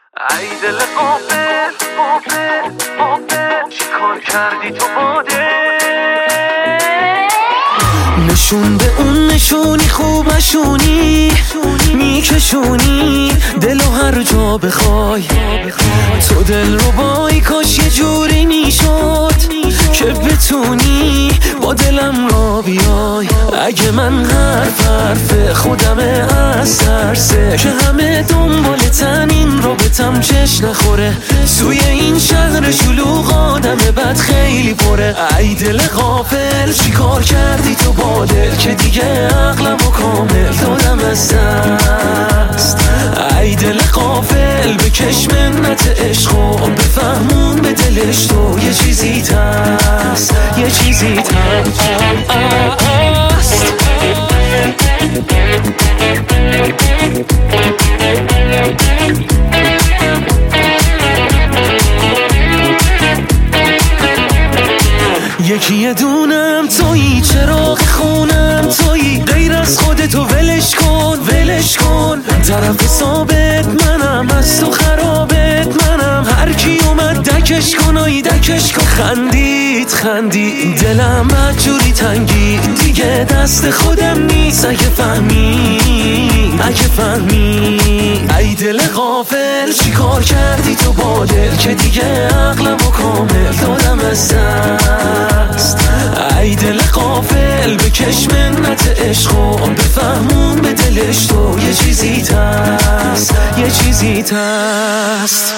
ای دل غافل غافل غافل چی کار کردی تو باده نشون به اون نشونی خوب نشونی میکشونی دلو هر جا بخوای تو دل رو بای کاش یه جوری میشد که بتونی با دلم را بیای اگه من حرف خودم از ترسه که همه دنبالتن این رابطم چش نخوره توی این شهر شلوغ آدم بد خیلی پره ای دل غافل چی کار کردی تو با دل که دیگه عقلم و کامل دادم از دست ای دل غافل بکش منت عشق و بفهمون به دلش تو یه چیزی هست یه چیزی هست یکی دونم تویی چراغ خونم تویی غیر از خودتو ولش کن ولش کن طرف ثابت منم از تو خرابت منم هر کی اومد دکش کن آی دکش کن خندید دلم بدجوری تنگی دیگه دست خودم نیست اگه فهمی ای دل غافل چی کار کردی تو با دل که دیگه عقلم و کامل دادم از دست ای دل غافل بکش منت عشق و بفهمون به دلش تو یه چیزی هست یه چیزی هست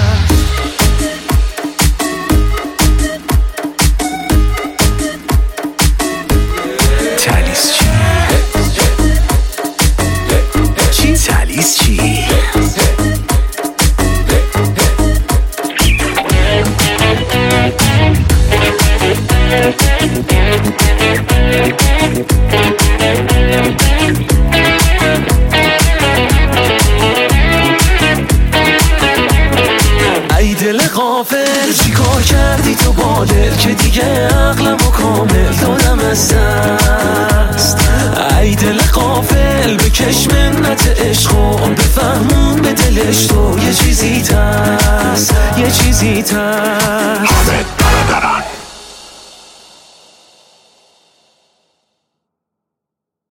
ای دل غافل چی کار کردی تو با دل که دیگه عقلم و کامل دادم از دست ای دل غافل بکش منت عشق و بفهمون به دلش تو